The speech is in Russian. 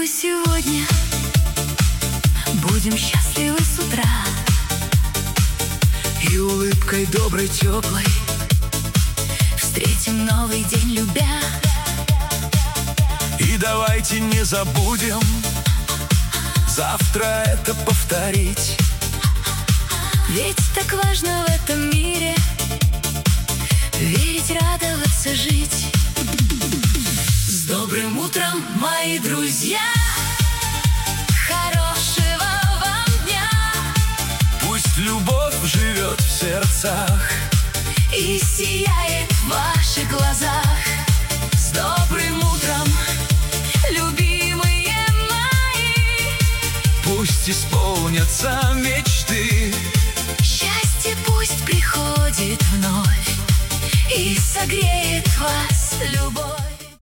тобой сегодня будем счастливы с утра, и улыбкой доброй, теплой встретим новый день, любя. И давайте не забудем завтра это повторить, ведь так важно в этом мире верить, радоваться, жить. С добрым утром, мои друзья! Хорошего вам дня! Пусть любовь живет в сердцах и сияет в ваших глазах. С добрым утром, любимые мои! Пусть исполнятся мечты, счастье пусть приходит вновь и согреет вас любовь.